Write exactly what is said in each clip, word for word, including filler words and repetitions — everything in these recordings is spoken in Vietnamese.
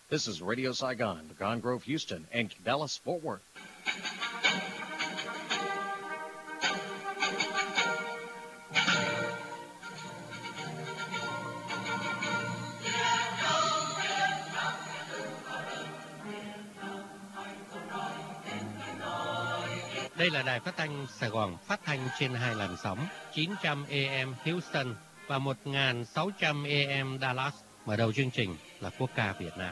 This is Radio Saigon, Pecan Grove, Houston, and Dallas, Fort Worth. Đây là đài phát thanh Sài Gòn, phát thanh trên hai làn sóng chín trăm A M Houston và một nghìn sáu trăm A M Dallas. Mở đầu chương trình là quốc ca Việt Nam.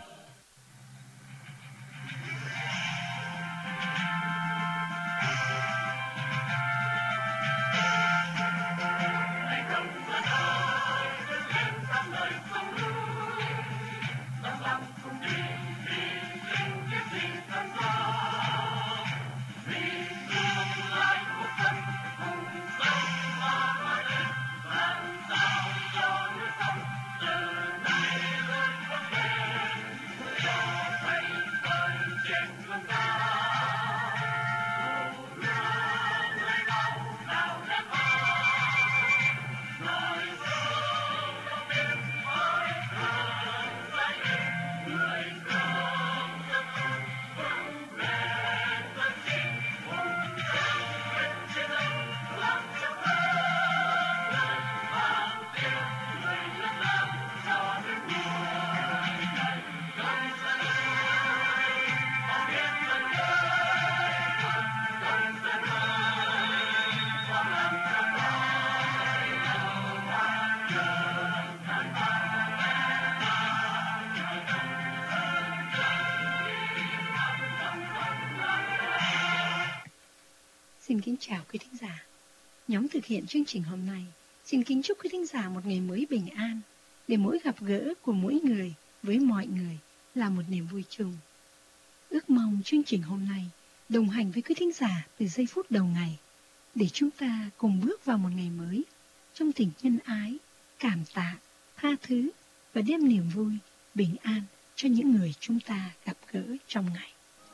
Xin kính chào quý thính giả. Nhóm thực hiện chương trình hôm nay xin kính chúc quý thính giả một ngày mới bình an, để mỗi gặp gỡ của mỗi người với mọi người là một niềm vui chung. Ước mong chương trình hôm nay đồng hành với quý thính giả từ giây phút đầu ngày, để chúng ta cùng bước vào một ngày mới trong tình nhân ái, cảm tạ, tha thứ và đem niềm vui, bình an cho những người chúng ta gặp gỡ trong ngày.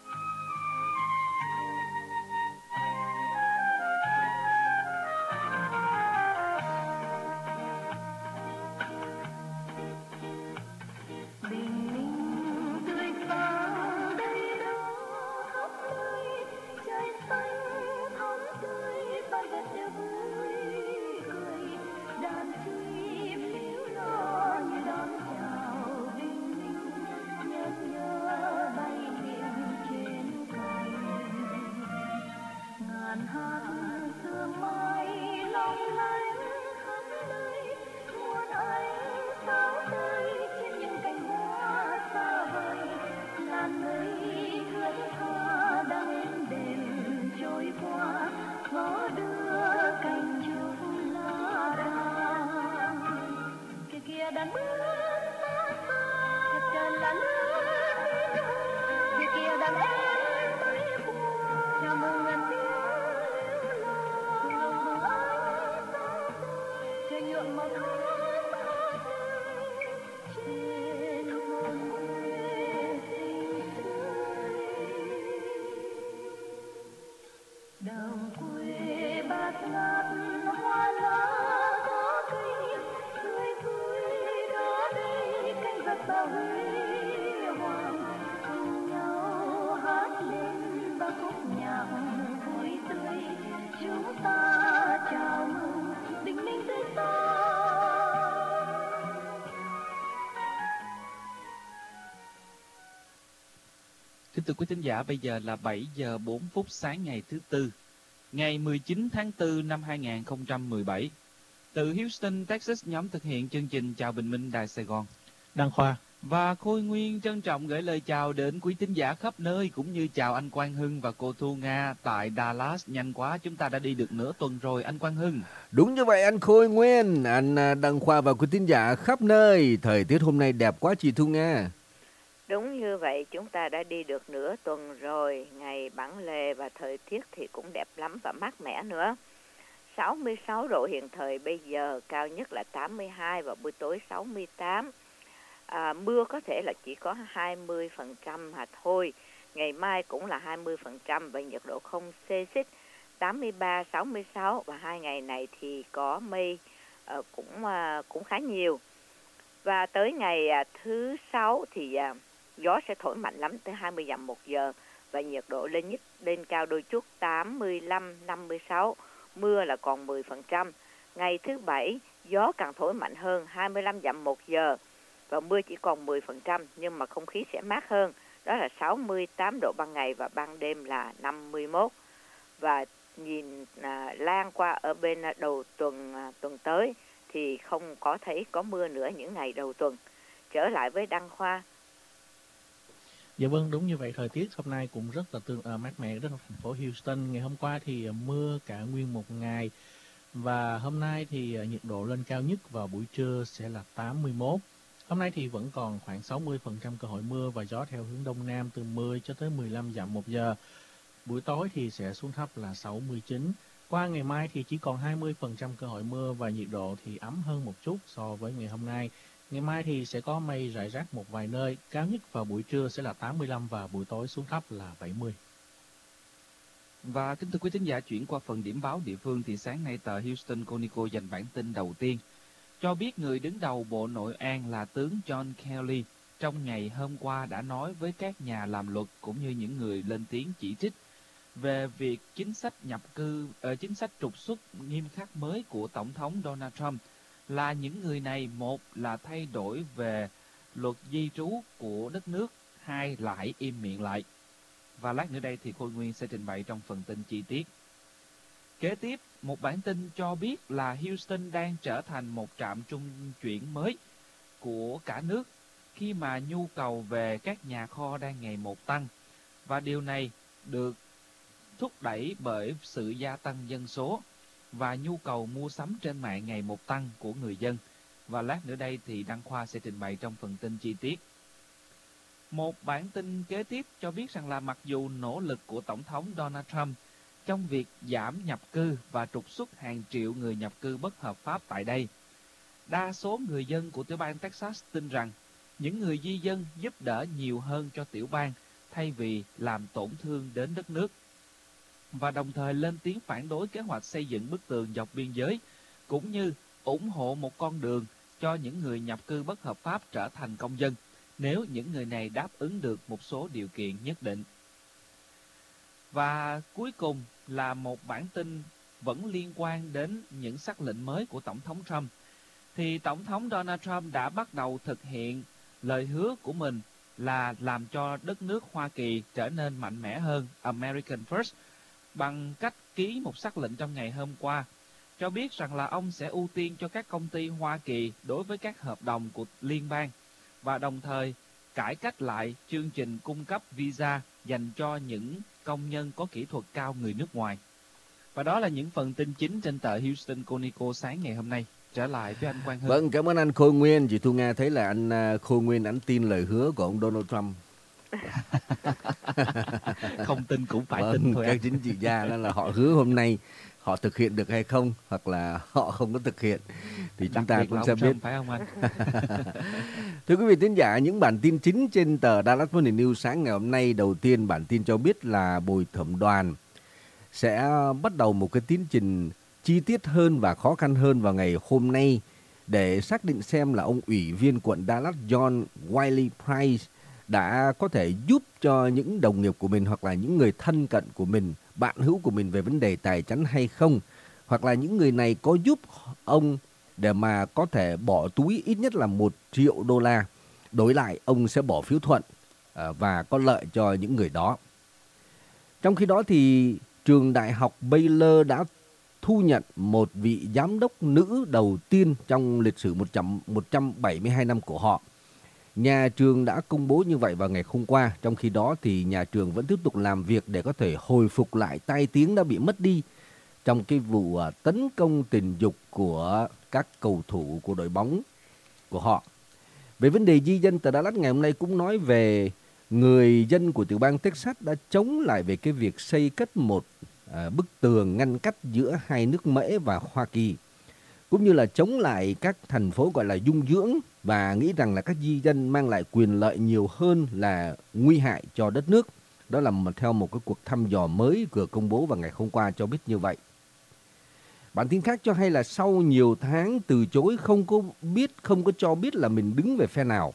Kính thưa quý thính giả, bây giờ là bảy giờ bốn phút sáng ngày thứ Tư, ngày mười chín tháng tư năm hai nghìn không trăm mười bảy. Từ Houston, Texas, nhóm thực hiện chương trình Chào Bình Minh Đài Sài Gòn, Đăng Khoa và Khôi Nguyên trân trọng gửi lời chào đến quý thính giả khắp nơi, cũng như chào anh Quang Hưng và cô Thu Nga tại Dallas. Nhanh quá, chúng ta đã đi được nửa tuần rồi anh Quang Hưng. Đúng như vậy anh Khôi Nguyên, anh Đăng Khoa và quý thính giả khắp nơi. Thời tiết hôm nay đẹp quá chị Thu Nga. Đúng như vậy, chúng ta đã đi được nửa tuần rồi, ngày bản lề và thời tiết thì cũng đẹp lắm và mát mẻ nữa. sáu mươi sáu độ hiện thời bây giờ, cao nhất là tám mươi hai và buổi tối sáu mươi tám. À, mưa có thể là chỉ có hai mươi phần trăm mà thôi. Ngày mai cũng là hai mươi phần trăm và nhiệt độ không xê xích tám mươi ba, sáu mươi sáu, và hai ngày này thì có mây uh, cũng uh, cũng khá nhiều. Và tới ngày uh, thứ sáu thì uh, gió sẽ thổi mạnh lắm tới hai mươi dặm một giờ và nhiệt độ lên nhất lên cao đôi chút tám mươi lăm năm mươi sáu, mưa là còn mười phần trăm. Ngày thứ bảy, gió càng thổi mạnh hơn hai mươi lăm dặm một giờ và mưa chỉ còn mười phần trăm, nhưng mà không khí sẽ mát hơn, đó là sáu mươi tám độ ban ngày và ban đêm là năm mươi mốt. Và nhìn à, lan qua ở bên đầu tuần à, tuần tới thì không có thấy có mưa nữa những ngày đầu tuần. Trở lại với Đăng Khoa. Dạ vâng, đúng như vậy. Thời tiết hôm nay cũng rất là tương, uh, mát mẻ rất là thành phố Houston. Ngày hôm qua thì uh, mưa cả nguyên một ngày. Và hôm nay thì uh, nhiệt độ lên cao nhất vào buổi trưa sẽ là tám mươi mốt. Hôm nay thì vẫn còn khoảng sáu mươi phần trăm cơ hội mưa và gió theo hướng đông nam từ mười cho tới mười lăm dặm một giờ. Buổi tối thì sẽ xuống thấp là sáu mươi chín. Qua ngày mai thì chỉ còn hai mươi phần trăm cơ hội mưa và nhiệt độ thì ấm hơn một chút so với ngày hôm nay. Ngày mai thì sẽ có mây rải rác một vài nơi, cao nhất vào buổi trưa sẽ là tám mươi lăm và buổi tối xuống thấp là bảy mươi. Và kính thưa quý thính giả, chuyển qua phần điểm báo địa phương thì sáng nay tờ Houston Chronicle dành bản tin đầu tiên cho biết người đứng đầu Bộ Nội an là tướng John Kelly trong ngày hôm qua đã nói với các nhà làm luật cũng như những người lên tiếng chỉ trích về việc chính sách nhập cư, uh, chính sách trục xuất nghiêm khắc mới của Tổng thống Donald Trump là những người này, một là thay đổi về luật di trú của đất nước, hai lại im miệng lại. Và lát nữa đây thì Khôi Nguyên sẽ trình bày trong phần tin chi tiết. Kế tiếp, một bản tin cho biết là Houston đang trở thành một trạm trung chuyển mới của cả nước khi mà nhu cầu về các nhà kho đang ngày một tăng. Và điều này được thúc đẩy bởi sự gia tăng dân số và nhu cầu mua sắm trên mạng ngày một tăng của người dân. Và lát nữa đây thì Đăng Khoa sẽ trình bày trong phần tin chi tiết. Một bản tin kế tiếp cho biết rằng là mặc dù nỗ lực của Tổng thống Donald Trump trong việc giảm nhập cư và trục xuất hàng triệu người nhập cư bất hợp pháp tại đây, đa số người dân của tiểu bang Texas tin rằng những người di dân giúp đỡ nhiều hơn cho tiểu bang thay vì làm tổn thương đến đất nước, và đồng thời lên tiếng phản đối kế hoạch xây dựng bức tường dọc biên giới, cũng như ủng hộ một con đường cho những người nhập cư bất hợp pháp trở thành công dân, nếu những người này đáp ứng được một số điều kiện nhất định. Và cuối cùng là một bản tin vẫn liên quan đến những sắc lệnh mới của Tổng thống Trump. Thì Tổng thống Donald Trump đã bắt đầu thực hiện lời hứa của mình là làm cho đất nước Hoa Kỳ trở nên mạnh mẽ hơn, American First, bằng cách ký một sắc lệnh trong ngày hôm qua, cho biết rằng là ông sẽ ưu tiên cho các công ty Hoa Kỳ đối với các hợp đồng của liên bang, và đồng thời cải cách lại chương trình cung cấp visa dành cho những công nhân có kỹ thuật cao người nước ngoài. Và đó là những phần tin chính trên tờ Houston Chronicle sáng ngày hôm nay. Trở lại với anh Quang Hưng. Vâng, cảm ơn anh Khôi Nguyên. Chị Thu Nga thấy là anh Khôi Nguyên anh tin lời hứa của ông Donald Trump. Không tin cũng phải Vâng, tin thôi. các chính trị gia đó là họ hứa hôm nay họ thực hiện được hay không, hoặc là họ không có thực hiện thì chúng Đặc ta biệt cũng là sẽ ông biết. Trump, phải không anh? Thưa quý vị thính giả, những bản tin chính trên tờ Dallas Morning News sáng ngày hôm nay. Đầu tiên, bản tin cho biết là bồi thẩm đoàn sẽ bắt đầu một cái tiến trình chi tiết hơn và khó khăn hơn vào ngày hôm nay để xác định xem là ông ủy viên quận Dallas John Wiley Price đã có thể giúp cho những đồng nghiệp của mình hoặc là những người thân cận của mình, bạn hữu của mình về vấn đề tài chính hay không, hoặc là những người này có giúp ông để mà có thể bỏ túi ít nhất là một triệu đô la, đổi lại ông sẽ bỏ phiếu thuận và có lợi cho những người đó. Trong khi đó thì trường đại học Baylor đã thu nhận một vị giám đốc nữ đầu tiên trong lịch sử một trăm bảy mươi hai năm của họ. Nhà trường đã công bố như vậy vào ngày hôm qua. Trong khi đó thì nhà trường vẫn tiếp tục làm việc để có thể hồi phục lại tai tiếng đã bị mất đi trong cái vụ tấn công tình dục của các cầu thủ của đội bóng của họ. Về vấn đề di dân, tờ Dallas ngày hôm nay cũng nói về người dân của tiểu bang Texas đã chống lại về cái việc xây cất một à, bức tường ngăn cách giữa hai nước Mễ và Hoa Kỳ, cũng như là chống lại các thành phố gọi là dung dưỡng và nghĩ rằng là các di dân mang lại quyền lợi nhiều hơn là nguy hại cho đất nước. Đó là theo một cái cuộc thăm dò mới vừa công bố vào ngày hôm qua cho biết như vậy. Bản tin khác cho hay là sau nhiều tháng từ chối không có biết, không có cho biết là mình đứng về phe nào,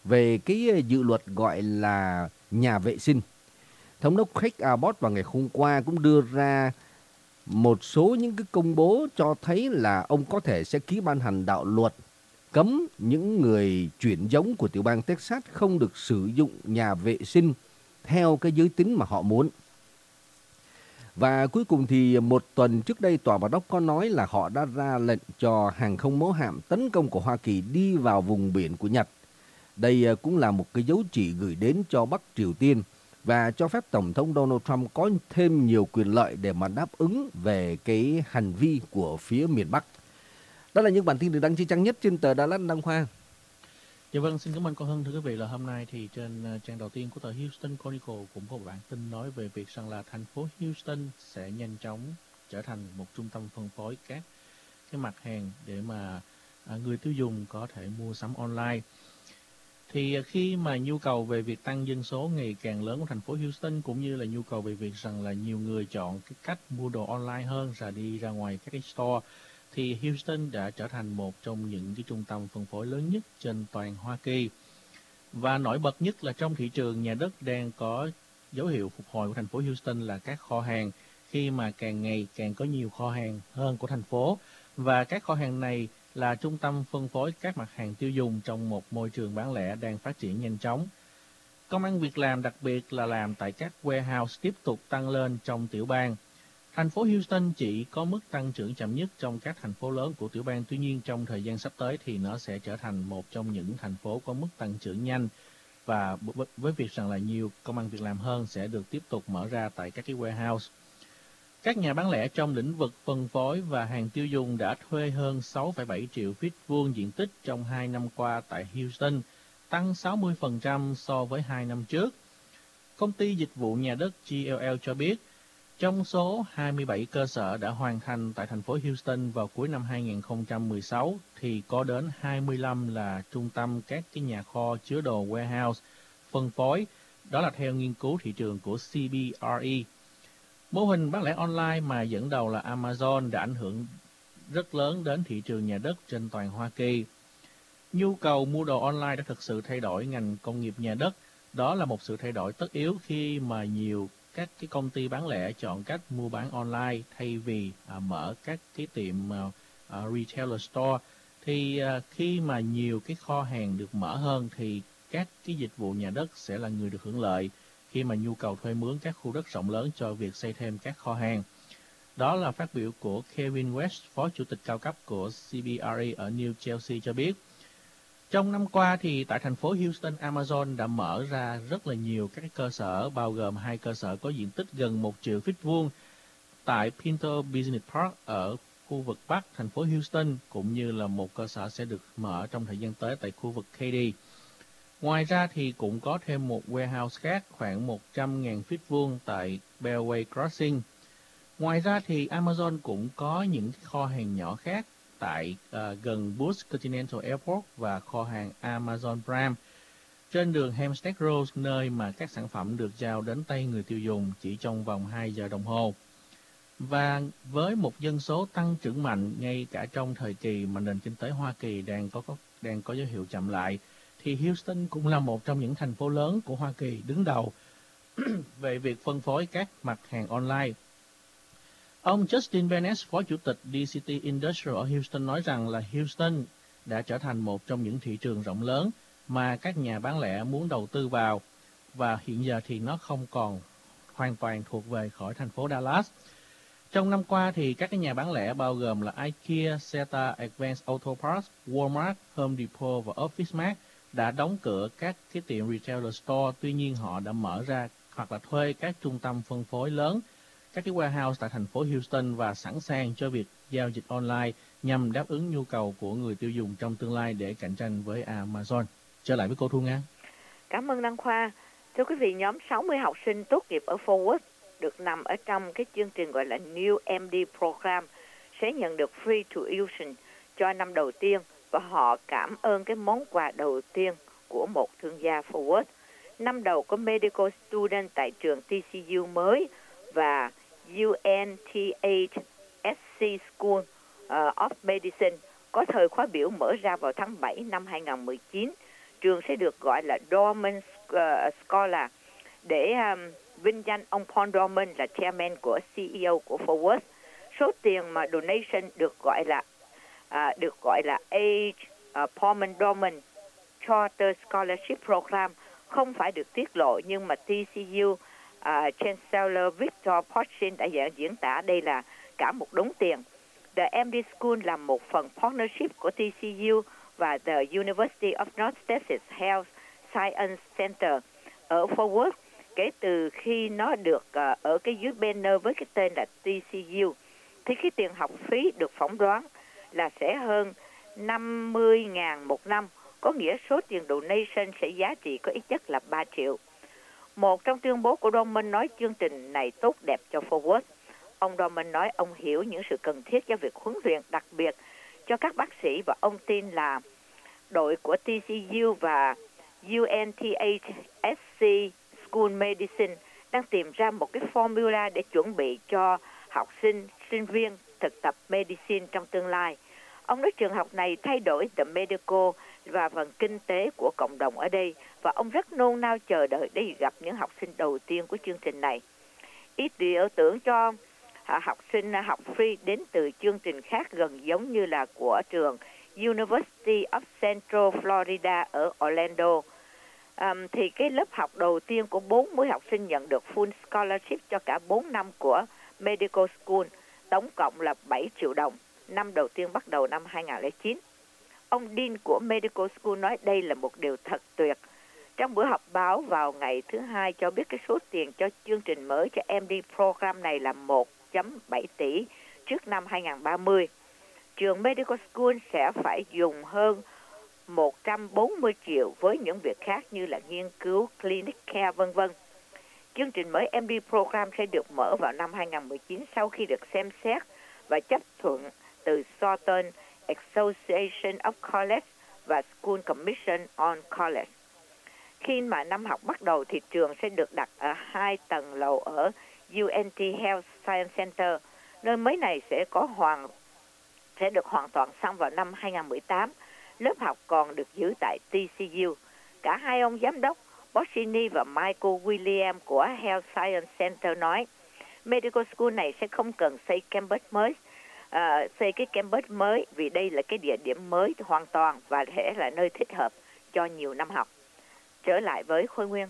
về cái dự luật gọi là nhà vệ sinh. Thống đốc Craig Abbott vào ngày hôm qua cũng đưa ra một số những cái công bố cho thấy là ông có thể sẽ ký ban hành đạo luật cấm những người chuyển giống của tiểu bang Texas không được sử dụng nhà vệ sinh theo cái giới tính mà họ muốn. Và cuối cùng thì một tuần trước đây, Tòa Bạch Ốc có nói là họ đã ra lệnh cho hàng không mẫu hạm tấn công của Hoa Kỳ đi vào vùng biển của Nhật. Đây cũng là một cái dấu chỉ gửi đến cho Bắc Triều Tiên và cho phép Tổng thống Donald Trump có thêm nhiều quyền lợi để mà đáp ứng về cái hành vi của phía miền Bắc. Đó là những bản tin được đăng trên trang nhất trên tờ Dallas Đăng Khoa. Dạ vâng, xin cảm ơn cô Hân. Thưa quý vị, là hôm nay thì trên trang đầu tiên của tờ Houston Chronicle cũng có một bản tin nói về việc rằng là thành phố Houston sẽ nhanh chóng trở thành một trung tâm phân phối các cái mặt hàng để mà à, người tiêu dùng có thể mua sắm online. Thì khi mà nhu cầu về việc tăng dân số ngày càng lớn của thành phố Houston, cũng như là nhu cầu về việc rằng là nhiều người chọn cái cách mua đồ online hơn là đi ra ngoài các cái store, thì Houston đã trở thành một trong những cái trung tâm phân phối lớn nhất trên toàn Hoa Kỳ. Và nổi bật nhất là trong thị trường nhà đất đang có dấu hiệu phục hồi của thành phố Houston là các kho hàng, khi mà càng ngày càng có nhiều kho hàng hơn của thành phố. Và các kho hàng này là trung tâm phân phối các mặt hàng tiêu dùng trong một môi trường bán lẻ đang phát triển nhanh chóng. Công ăn việc làm, đặc biệt là làm tại các warehouse, tiếp tục tăng lên trong tiểu bang. Thành phố Houston chỉ có mức tăng trưởng chậm nhất trong các thành phố lớn của tiểu bang, tuy nhiên trong thời gian sắp tới thì nó sẽ trở thành một trong những thành phố có mức tăng trưởng nhanh, và với việc rằng là nhiều công ăn việc làm hơn sẽ được tiếp tục mở ra tại các cái warehouse. Các nhà bán lẻ trong lĩnh vực phân phối và hàng tiêu dùng đã thuê hơn sáu phẩy bảy triệu feet vuông diện tích trong hai năm qua tại Houston, tăng sáu mươi phần trăm so với hai năm trước. Công ty dịch vụ nhà đất G L L cho biết, trong số hai mươi bảy cơ sở đã hoàn thành tại thành phố Houston vào cuối năm hai nghìn không trăm mười sáu, thì có đến hai mươi lăm là trung tâm các cái nhà kho chứa đồ warehouse phân phối. Đó là theo nghiên cứu thị trường của C B R E. Mô hình bán lẻ online mà dẫn đầu là Amazon đã ảnh hưởng rất lớn đến thị trường nhà đất trên toàn Hoa Kỳ. Nhu cầu mua đồ online đã thực sự thay đổi ngành công nghiệp nhà đất. Đó là một sự thay đổi tất yếu khi mà nhiều các cái công ty bán lẻ chọn cách mua bán online thay vì à, mở các cái tiệm à, à, retailer store. Thì à, khi mà nhiều cái kho hàng được mở hơn thì các cái dịch vụ nhà đất sẽ là người được hưởng lợi khi mà nhu cầu thuê mướn các khu đất rộng lớn cho việc xây thêm các kho hàng. Đó là phát biểu của Kevin West, Phó Chủ tịch cao cấp của C B R E ở New Jersey cho biết. Trong năm qua thì tại thành phố Houston, Amazon đã mở ra rất là nhiều các cơ sở, bao gồm hai cơ sở có diện tích gần một triệu feet vuông tại Pinto Business Park ở khu vực Bắc thành phố Houston, cũng như là một cơ sở sẽ được mở trong thời gian tới tại khu vực Katy. Ngoài ra thì cũng có thêm một warehouse khác khoảng một trăm nghìn feet vuông tại Bellway Crossing. Ngoài ra thì Amazon cũng có những kho hàng nhỏ khác tại uh, gần Bush Continental Airport và kho hàng Amazon Prime trên đường Hempstead Road, nơi mà các sản phẩm được giao đến tay người tiêu dùng chỉ trong vòng hai giờ đồng hồ. Và với một dân số tăng trưởng mạnh ngay cả trong thời kỳ mà nền kinh tế Hoa Kỳ đang có, có đang có dấu hiệu chậm lại, thì Houston cũng là một trong những thành phố lớn của Hoa Kỳ đứng đầu về việc phân phối các mặt hàng online. Ông Justin Bennett, Phó Chủ tịch D C T Industrial ở Houston nói rằng là Houston đã trở thành một trong những thị trường rộng lớn mà các nhà bán lẻ muốn đầu tư vào, và hiện giờ thì nó không còn hoàn toàn thuộc về khỏi thành phố Dallas. Trong năm qua thì các cái nhà bán lẻ bao gồm là IKEA, Seta, Advance Auto Parts, Walmart, Home Depot và OfficeMart đã đóng cửa các cái tiệm retailer store, tuy nhiên họ đã mở ra hoặc là thuê các trung tâm phân phối lớn, các cái warehouse tại thành phố Houston và sẵn sàng cho việc giao dịch online nhằm đáp ứng nhu cầu của người tiêu dùng trong tương lai để cạnh tranh với Amazon. Trở lại với cô Thu Nga. Cảm ơn Đăng Khoa. Thưa quý vị, nhóm sáu mươi học sinh tốt nghiệp ở Fort Worth được nằm ở trong cái chương trình gọi là New M D Program sẽ nhận được free tuition cho năm đầu tiên, và họ cảm ơn cái món quà đầu tiên của một thương gia Fort Worth. Năm đầu có medical student tại trường T C U mới và U N T H S C School uh, of Medicine có thời khóa biểu mở ra vào tháng bảy năm hai nghìn không trăm mười chín. trường sẽ được gọi là Dorman uh, Scholar để um, vinh danh ông Paul Dorman là chairman của xê e ô của Forward. Số tiền mà donation được gọi là uh, được gọi là A. Uh, Paul Dorman Charter Scholarship Program không phải được tiết lộ, nhưng mà tê xê u uh, Chancellor Victor Porchin đã diễn tả đây là cả một đống tiền. The em đê School là một phần partnership của tê xê u và The University of North Texas Health Science Center ở Fort Worth kể từ khi nó được uh, ở cái dưới banner với cái tên là tê xê u. Thì cái tiền học phí được phỏng đoán là sẽ hơn năm mươi nghìn một năm, có nghĩa số tiền donation sẽ giá trị có ít nhất là ba triệu. Một trong tuyên bố của Dorman nói chương trình này tốt đẹp cho Fort Worth. Ông Dorman nói ông hiểu những sự cần thiết cho việc huấn luyện đặc biệt cho các bác sĩ, và ông tin là đội của tê xê u và u en tê hát ét xê School Medicine đang tìm ra một cái formula để chuẩn bị cho học sinh, sinh viên thực tập medicine trong tương lai. Ông nói trường học này thay đổi the medical và phần kinh tế của cộng đồng ở đây, và ông rất nôn nao chờ đợi để gặp những học sinh đầu tiên của chương trình này. Ý tưởng tưởng cho học sinh học free đến từ chương trình khác gần giống như là của trường University of Central Florida ở Orlando. Um, thì cái lớp học đầu tiên của bốn mươi học sinh nhận được full scholarship cho cả bốn năm của Medical School, tổng cộng là bảy triệu đồng. Năm đầu tiên bắt đầu năm hai nghìn không trăm lẻ chín. Ông Dean của Medical School nói đây là một điều thật tuyệt. Trong bữa họp báo vào ngày thứ hai cho biết cái số tiền cho chương trình mới cho em đê program này là một phẩy bảy tỷ trước năm hai nghìn không trăm ba mươi. Trường Medical School sẽ phải dùng hơn một trăm bốn mươi triệu với những việc khác như là nghiên cứu, clinic care, vân vân. Chương trình mới em đê program sẽ được mở vào năm hai nghìn không trăm mười chín sau khi được xem xét và chấp thuận từ Southern Association of College và School Commission on College. Khi mà năm học bắt đầu thì trường sẽ được đặt ở hai tầng lầu ở u en tê Health Science Center. Nơi mới này sẽ có hoàn sẽ được hoàn toàn xong vào năm hai nghìn không trăm mười tám. Lớp học còn được giữ tại tê xê u. Cả hai ông giám đốc Boschini và Michael William của Health Science Center nói Medical School này sẽ không cần xây campus mới, uh, xây cái campus mới vì đây là cái địa điểm mới hoàn toàn và sẽ là nơi thích hợp cho nhiều năm học. Trở lại với Khôi Nguyên.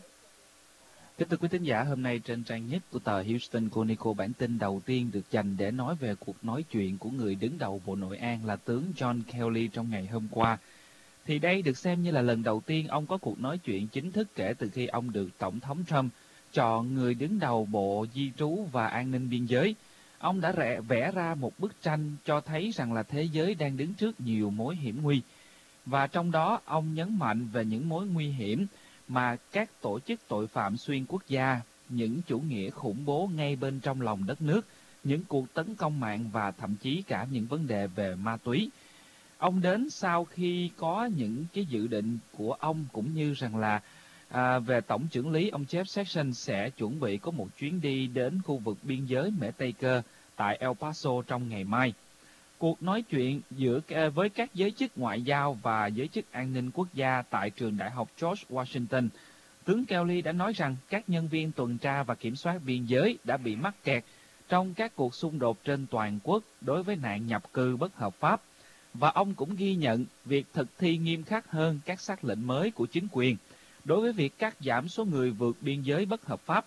Kính thưa quý thính giả, hôm nay trên trang nhất của tờ Houston Chronicle, bản tin đầu tiên được dành để nói về cuộc nói chuyện của người đứng đầu Bộ Nội an là tướng John Kelly trong ngày hôm qua. Thì đây được xem như là lần đầu tiên ông có cuộc nói chuyện chính thức kể từ khi ông được Tổng thống Trump chọn người đứng đầu Bộ Di trú và An ninh Biên giới. Ông đã rẽ, vẽ ra một bức tranh cho thấy rằng là thế giới đang đứng trước nhiều mối hiểm nguy. Và trong đó ông nhấn mạnh về những mối nguy hiểm mà các tổ chức tội phạm xuyên quốc gia, những chủ nghĩa khủng bố ngay bên trong lòng đất nước, những cuộc tấn công mạng và thậm chí cả những vấn đề về ma túy. Ông đến sau khi có những cái dự định của ông cũng như rằng là à, về Tổng trưởng lý ông Jeff Sessions sẽ chuẩn bị có một chuyến đi đến khu vực biên giới Mễ Tây Cơ tại El Paso trong ngày mai. Cuộc nói chuyện giữa với các giới chức ngoại giao và giới chức an ninh quốc gia tại trường đại học George Washington, tướng Kelly đã nói rằng các nhân viên tuần tra và kiểm soát biên giới đã bị mắc kẹt trong các cuộc xung đột trên toàn quốc đối với nạn nhập cư bất hợp pháp. Và ông cũng ghi nhận việc thực thi nghiêm khắc hơn các sắc lệnh mới của chính quyền đối với việc cắt giảm số người vượt biên giới bất hợp pháp.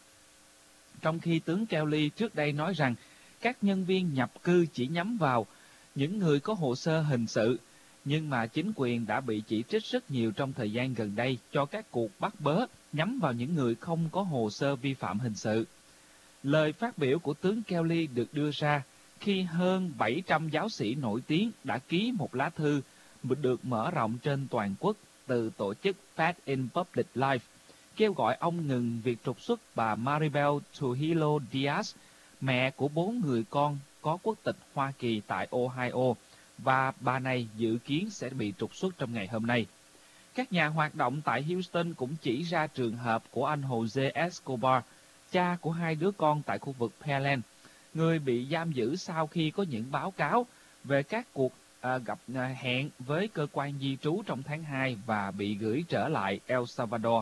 Trong khi tướng Kelly trước đây nói rằng các nhân viên nhập cư chỉ nhắm vào những người có hồ sơ hình sự, nhưng mà chính quyền đã bị chỉ trích rất nhiều trong thời gian gần đây cho các cuộc bắt bớ nhắm vào những người không có hồ sơ vi phạm hình sự. Lời phát biểu của tướng Kelly được đưa ra khi hơn bảy trăm giáo sĩ nổi tiếng đã ký một lá thư được mở rộng trên toàn quốc từ tổ chức Faith in Public Life, kêu gọi ông ngừng việc trục xuất bà Maribel Trujillo Diaz, mẹ của bốn người con có quốc tịch Hoa Kỳ tại Ohio, và bà này dự kiến sẽ bị trục xuất trong ngày hôm nay. Các nhà hoạt động tại Houston cũng chỉ ra trường hợp của anh Jose Escobar, cha của hai đứa con tại khu vực Pearland, người bị giam giữ sau khi có những báo cáo về các cuộc uh, à, gặp à, hẹn với cơ quan di trú trong tháng hai và bị gửi trở lại El Salvador.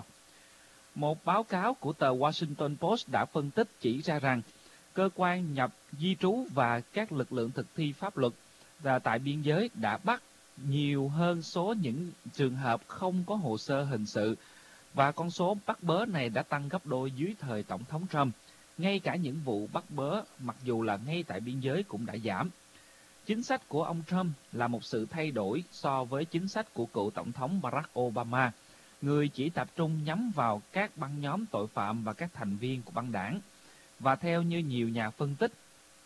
Một báo cáo của tờ Washington Post đã phân tích chỉ ra rằng cơ quan nhập di trú và các lực lượng thực thi pháp luật và tại biên giới đã bắt nhiều hơn số những trường hợp không có hồ sơ hình sự, và con số bắt bớ này đã tăng gấp đôi dưới thời Tổng thống Trump. Ngay cả những vụ bắt bớ, mặc dù là ngay tại biên giới, cũng đã giảm. Chính sách của ông Trump là một sự thay đổi so với chính sách của cựu Tổng thống Barack Obama, người chỉ tập trung nhắm vào các băng nhóm tội phạm và các thành viên của băng đảng. Và theo như nhiều nhà phân tích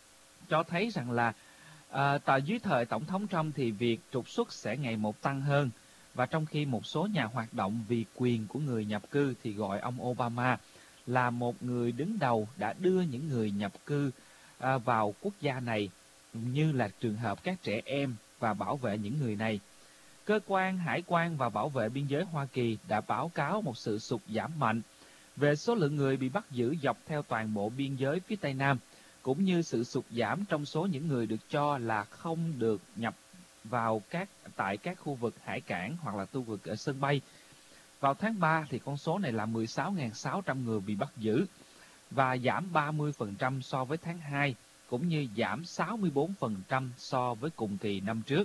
cho thấy rằng là à, tại dưới thời Tổng thống Trump thì việc trục xuất sẽ ngày một tăng hơn, và trong khi một số nhà hoạt động vì quyền của người nhập cư thì gọi ông Obama là một người đứng đầu đã đưa những người nhập cư à, vào quốc gia này, như là trường hợp các trẻ em, và bảo vệ những người này. Cơ quan Hải quan và Bảo vệ Biên giới Hoa Kỳ đã báo cáo một sự sụt giảm mạnh về số lượng người bị bắt giữ dọc theo toàn bộ biên giới phía Tây Nam, cũng như sự sụt giảm trong số những người được cho là không được nhập vào các tại các khu vực hải cảng hoặc là khu vực ở sân bay. Vào tháng ba thì con số này là mười sáu nghìn sáu trăm người bị bắt giữ, và giảm ba mươi phần trăm so với tháng hai, cũng như giảm sáu mươi tư phần trăm so với cùng kỳ năm trước.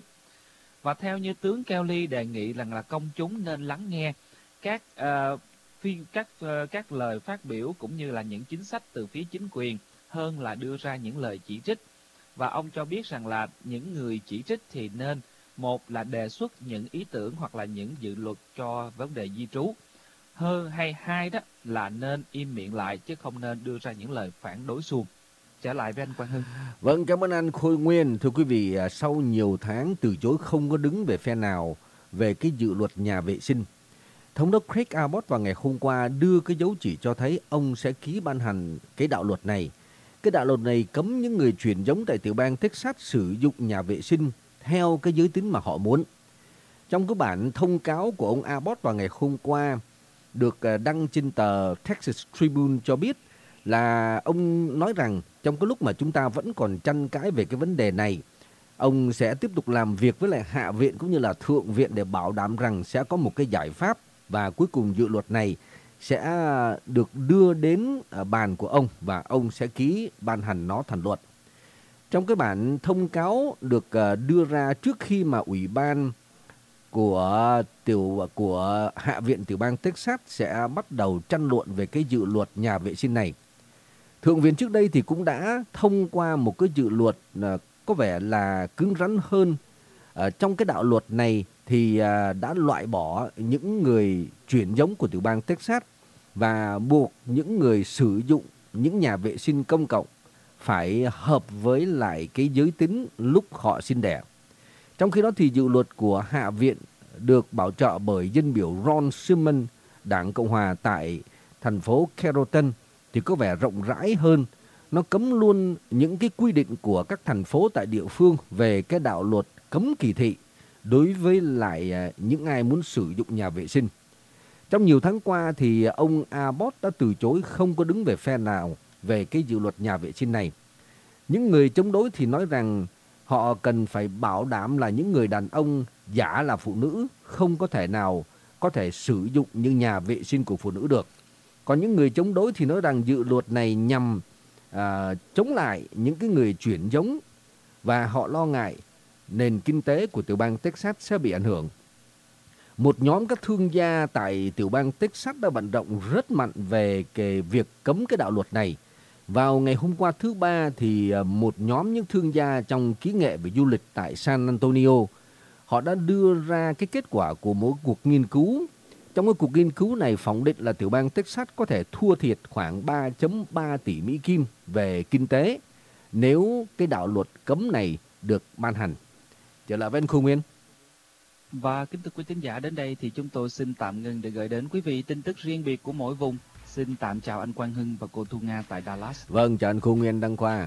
Và theo như tướng Kelly đề nghị rằng là công chúng nên lắng nghe các uh, phi, các uh, các lời phát biểu cũng như là những chính sách từ phía chính quyền hơn là đưa ra những lời chỉ trích. Và ông cho biết rằng là những người chỉ trích thì nên, một là đề xuất những ý tưởng hoặc là những dự luật cho vấn đề di trú, hơn hay hai đó là nên im miệng lại chứ không nên đưa ra những lời phản đối suông. Trở lại với anh Quang Hưng. Vâng, cảm ơn anh Khôi Nguyên. Thưa quý vị, sau nhiều tháng từ chối không có đứng về phe nào về cái dự luật nhà vệ sinh, Thống đốc Greg Abbott vào ngày hôm qua đưa cái dấu chỉ cho thấy ông sẽ ký ban hành cái đạo luật này. Cái đạo luật này cấm những người truyền giống tại tiểu bang Texas sử dụng nhà vệ sinh theo cái giới tính mà họ muốn. Trong cái bản thông cáo của ông Abbott vào ngày hôm qua được đăng trên tờ Texas Tribune cho biết là ông nói rằng trong cái lúc mà chúng ta vẫn còn tranh cãi về cái vấn đề này, ông sẽ tiếp tục làm việc với lại Hạ viện cũng như là Thượng viện để bảo đảm rằng sẽ có một cái giải pháp, và cuối cùng dự luật này sẽ được đưa đến bàn của ông và ông sẽ ký ban hành nó thành luật. Trong cái bản thông cáo được đưa ra trước khi mà ủy ban của tiểu của Hạ viện tiểu bang Texas sẽ bắt đầu tranh luận về cái dự luật nhà vệ sinh này. Thượng viện trước đây thì cũng đã thông qua một cái dự luật có vẻ là cứng rắn hơn. Ở trong cái đạo luật này thì đã loại bỏ những người chuyển giống của tiểu bang Texas và buộc những người sử dụng những nhà vệ sinh công cộng phải hợp với lại cái giới tính lúc họ sinh đẻ. Trong khi đó thì dự luật của Hạ viện được bảo trợ bởi dân biểu Ron Simon, Đảng Cộng Hòa tại thành phố Carrollton thì có vẻ rộng rãi hơn. Nó cấm luôn những cái quy định của các thành phố tại địa phương về cái đạo luật cấm kỳ thị đối với lại những ai muốn sử dụng nhà vệ sinh. Trong nhiều tháng qua thì ông Abbott đã từ chối không có đứng về phe nào về cái dự luật nhà vệ sinh này. Những người chống đối thì nói rằng họ cần phải bảo đảm là những người đàn ông giả là phụ nữ không có thể nào có thể sử dụng những nhà vệ sinh của phụ nữ được. Còn những người chống đối thì nói rằng dự luật này nhằm à, chống lại những cái người chuyển giống, và họ lo ngại nền kinh tế của tiểu bang Texas sẽ bị ảnh hưởng. Một nhóm các thương gia tại tiểu bang Texas đã vận động rất mạnh về cái việc cấm cái đạo luật này. Vào ngày hôm qua thứ ba thì một nhóm những thương gia trong kỹ nghệ về du lịch tại San Antonio, họ đã đưa ra cái kết quả của một cuộc nghiên cứu. Trong cái cuộc nghiên cứu này phỏng định là tiểu bang Texas có thể thua thiệt khoảng ba phẩy ba tỷ Mỹ Kim về kinh tế nếu cái đạo luật cấm này được ban hành. Trở lại với anh Khu Nguyên. Và kính thưa quý thính giả, đến đây thì chúng tôi xin tạm ngừng để gửi đến quý vị tin tức riêng biệt của mỗi vùng. Xin tạm chào anh Quang Hưng và cô Thu Nga tại Dallas. Vâng, chào anh Khu Nguyên, Đăng Khoa.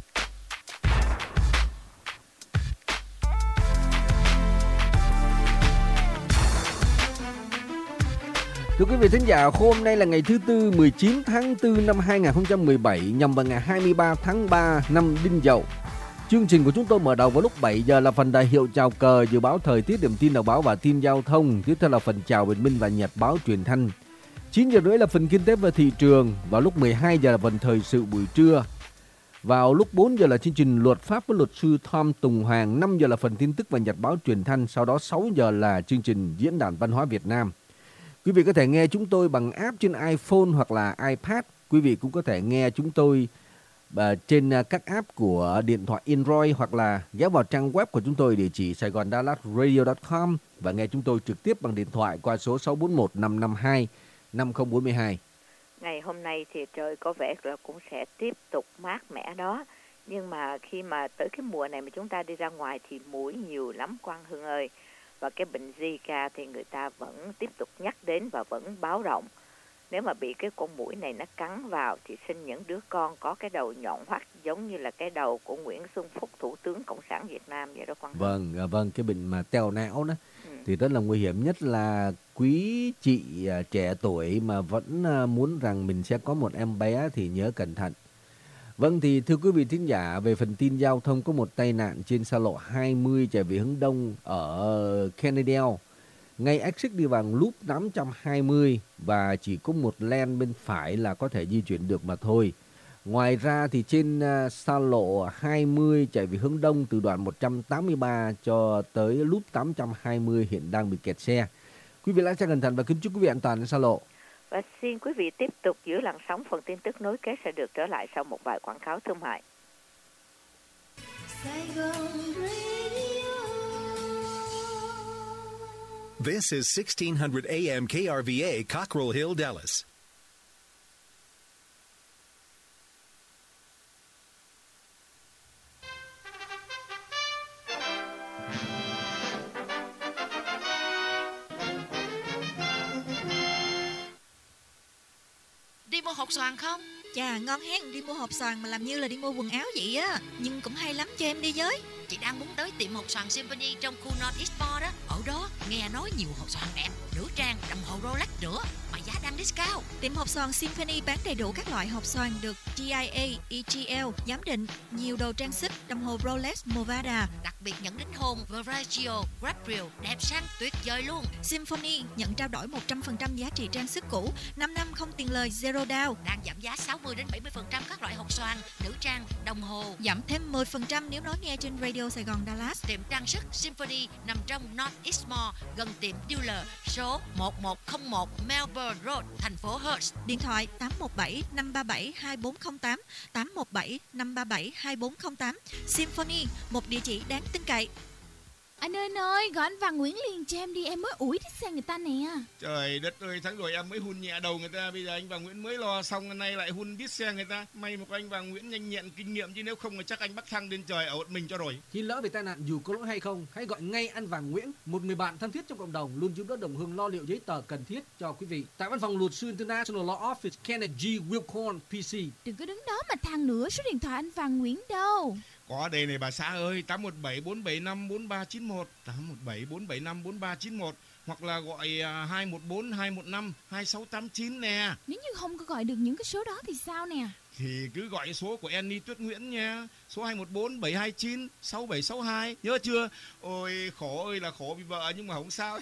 Thưa quý vị thính giả, hôm nay là ngày thứ Tư, mười chín tháng tư năm hai nghìn không trăm mười bảy, nhằm vào ngày hai mươi ba tháng ba năm Đinh Dậu. Chương trình của chúng tôi mở đầu vào lúc bảy giờ là phần đại hiệu chào cờ, dự báo thời tiết, điểm tin đầu báo và tin giao thông. Tiếp theo là phần chào bình minh và nhật báo truyền thanh. chín giờ rưỡi là phần kinh tế và thị trường. Vào lúc mười hai giờ là phần thời sự buổi trưa. Vào lúc bốn giờ là chương trình luật pháp với luật sư Tom Tùng Hoàng. năm giờ là phần tin tức và nhật báo truyền thanh. Sau đó sáu giờ là chương trình diễn đàn văn hóa Việt Nam. Quý vị có thể nghe chúng tôi bằng app trên iPhone hoặc là iPad. Quý vị cũng có thể nghe chúng tôi trên các app của điện thoại Android hoặc là ghé vào trang web của chúng tôi địa chỉ saigon dallas radio chấm com và nghe chúng tôi trực tiếp bằng điện thoại qua số sáu bốn một năm năm hai năm không bốn hai. Ngày hôm nay thì trời có vẻ là cũng sẽ tiếp tục mát mẻ đó. Nhưng mà khi mà tới cái mùa này mà chúng ta đi ra ngoài thì muỗi nhiều lắm Quang Hương ơi. Và cái bệnh Zika thì người ta vẫn tiếp tục nhắc đến và vẫn báo động. Nếu mà bị cái con muỗi này nó cắn vào thì sinh những đứa con có cái đầu nhọn hoắt giống như là cái đầu của Nguyễn Xuân Phúc, Thủ tướng Cộng sản Việt Nam vậy đó Quang. Vâng, vâng, cái bệnh mà teo não đó ừ. thì rất là nguy hiểm, nhất là quý chị trẻ tuổi mà vẫn muốn rằng mình sẽ có một em bé thì nhớ cẩn thận. Vâng, thì thưa quý vị thính giả, về phần tin giao thông, có một tai nạn trên xa lộ hai mươi chạy về hướng đông ở Kennedale. Ngay exit đi vào loop tám trăm hai mươi và chỉ có một lane bên phải là có thể di chuyển được mà thôi. Ngoài ra thì trên uh, xa lộ hai mươi chạy về hướng đông từ đoạn một trăm tám mươi ba cho tới loop tám trăm hai mươi hiện đang bị kẹt xe. Quý vị lái xe cẩn thận và kính chúc quý vị an toàn trên xa lộ. Và xin quý vị tiếp tục giữ làn sóng, phần tin tức nối kết sẽ được trở lại sau một vài quảng cáo thương mại. This is sixteen hundred A M K R V A, Cockrell Hill, Dallas. Đi mua hột xoàn không? Chà, ngon hen, đi mua hộp xoàn mà làm như là đi mua quần áo vậy á. Nhưng cũng hay lắm, cho em đi với. Chị đang muốn tới tiệm hột xoàn Symphony trong khu Northeast Mall đó. Ở đó nghe nói nhiều hột xoàn đẹp, nữ trang, đồng hồ Rolex nữa, mà giá đang discount. Tiệm hộp xoàn Symphony bán đầy đủ các loại hộp xoàn được G I A, E G L giám định, nhiều đồ trang sức, đồng hồ Rolex, Movada. Đặc biệt nhận đính hôn, Veragio, Gabriel, đẹp sang tuyệt vời luôn. Symphony nhận trao đổi một trăm phần trăm giá trị trang sức cũ, năm năm không tiền lời, zero down. Đang giảm giá sáu mươi đến bảy mươi phần trăm các loại hộp xoàn, nữ trang, đồng hồ. Giảm thêm mười phần trăm nếu nói nghe trên Radio Sài Gòn Dallas. Tiệm trang sức Symphony nằm trong Northeast Mall, gần tiệm dealer số một một không một Melbourne Road, thành phố Hertz. Điện thoại tám một bảy năm ba bảy hai bốn không tám, tám một bảy năm ba bảy hai bốn không tám. Symphony, một địa chỉ đáng tin cậy. Anh ơi anh ơi, gọi anh Văn Nguyễn liền cho em đi, em mới ủi thích xe người ta nè. Trời đất ơi, tháng rồi em mới hun nhẹ đầu người ta, bây giờ anh Văn Nguyễn mới lo xong, nay lại hun biết xe người ta. May mà có anh Văn Nguyễn nhanh nhẹn kinh nghiệm, chứ nếu không là chắc anh bắt thăng lên trời ở một mình cho rồi. Khi lỡ về tai nạn dù có lỗi hay không, hãy gọi ngay anh Văn Nguyễn, một người bạn thân thiết trong cộng đồng, luôn giúp đỡ đồng hương lo liệu giấy tờ cần thiết cho quý vị. Tại văn phòng luật sư International Law Office, Kenneth G. Wilcorn, P C. Đừng có đứng đó mà than nữa số điện thoại anh Văn Nguyễn đâu. Có đây này bà xã ơi, tám một bảy bốn bảy năm bốn ba chín một, tám một bảy bốn bảy năm bốn ba chín một, hoặc là gọi hai một bốn hai một năm hai sáu tám chín nè. Nếu như không có gọi được những cái số đó thì sao nè? Thì cứ gọi số của Annie Tuyết Nguyễn nha, số hai một bốn bảy hai chín sáu bảy sáu hai, nhớ chưa? Ôi khổ ơi là khổ vì vợ nhưng mà không sao.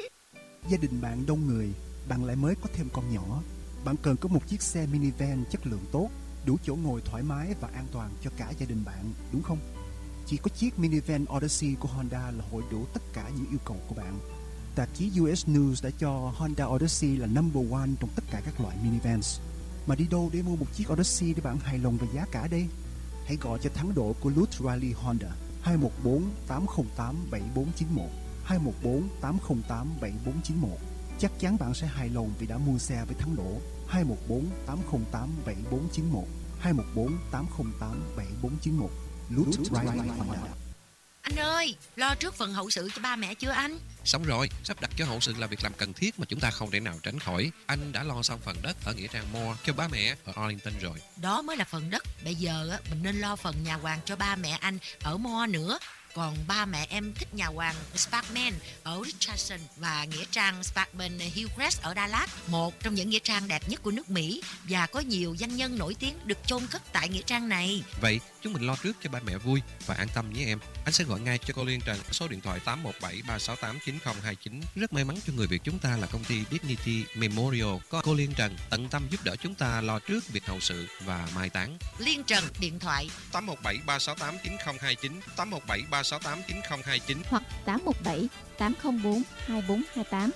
Gia đình bạn đông người, bạn lại mới có thêm con nhỏ. Bạn cần có một chiếc xe minivan chất lượng tốt, đủ chỗ ngồi thoải mái và an toàn cho cả gia đình bạn, đúng không? Chỉ có chiếc minivan Odyssey của Honda là hội đủ tất cả những yêu cầu của bạn. Tạp chí U S News đã cho Honda Odyssey là number one trong tất cả các loại minivans. Mà đi đâu để mua một chiếc Odyssey để bạn hài lòng về giá cả đây? Hãy gọi cho thắng độ của Lutz Riley Honda hai một bốn tám không tám bảy bốn chín một, hai một bốn tám không tám bảy bốn chín một. Chắc chắn bạn sẽ hài lòng vì đã mua xe với thắng độ. Hai một bốn tám không tám bảy bốn chín một, hai một bốn tám không tám bảy bốn chín một. Lutz Riley Honda. Anh ơi, lo trước phần hậu sự cho ba mẹ chưa anh? Xong rồi, sắp đặt cho hậu sự là việc làm cần thiết mà chúng ta không thể nào tránh khỏi. Anh đã lo xong phần đất ở nghĩa trang Moore cho ba mẹ ở Arlington rồi. Đó mới là phần đất. Bây giờ mình nên lo phần nhà hoàng cho ba mẹ anh ở Moore nữa. Còn ba mẹ em thích nhà hoàng Sparkman ở Richardson và nghĩa trang Sparkman Hillcrest ở Dallas, một trong những nghĩa trang đẹp nhất của nước Mỹ, và có nhiều danh nhân nổi tiếng được chôn cất tại nghĩa trang này. Vậy chúng mình lo trước cho ba mẹ vui và an tâm nhé em. Anh sẽ gọi ngay cho cô Liên Trần số điện thoại tám một bảy ba sáu tám chín không hai chín. Rất may mắn cho người Việt chúng ta là công ty Dignity Memorial có cô Liên Trần tận tâm giúp đỡ chúng ta lo trước việc hậu sự và mai táng. Liên Trần điện thoại tám một bảy ba sáu tám chín không hai chín, tám một bảy ba sáu tám chín không hai chín hoặc tám một bảy tám không bốn hai bốn hai tám.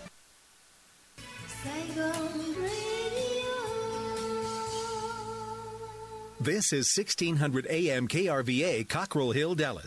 This is sixteen hundred A M K R V A, Cockrell Hill, Dallas.